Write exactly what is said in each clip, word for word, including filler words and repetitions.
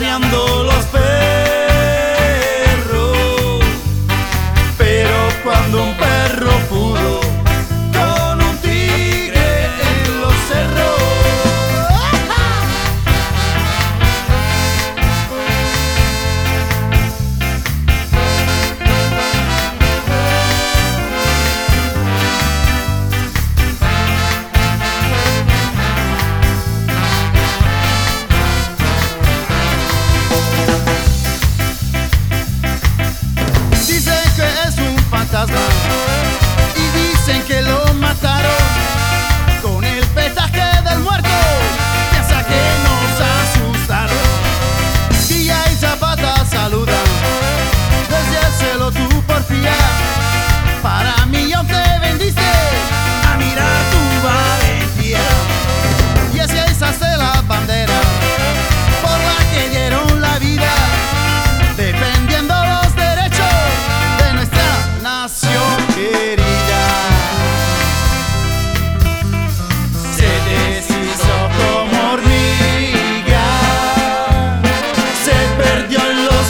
meando los perros. Pero cuando un perro pudo con un tigre en los cerros. Y dicen que lo mataron con el petaje del muerto. Piensa que nos asustaron. Villa y Zapata saludan desde el cielo tu porfía. Para millón te vendiste a mirar tu valentía. Y es que izaste la bandera por la que dieron la vida, defendiendo los derechos de nuestra nación querida. Se deshizo como hormiga, se perdió en los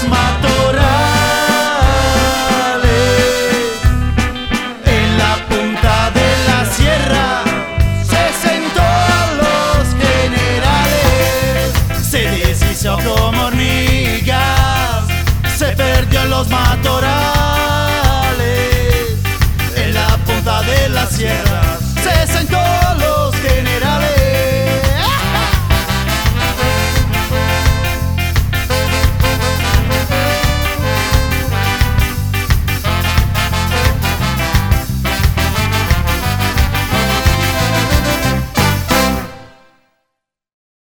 matorrales, en la punta de la sierra se sentó a los generales. Se deshizo como hormigas, se perdió en los matorrales, de las sierras.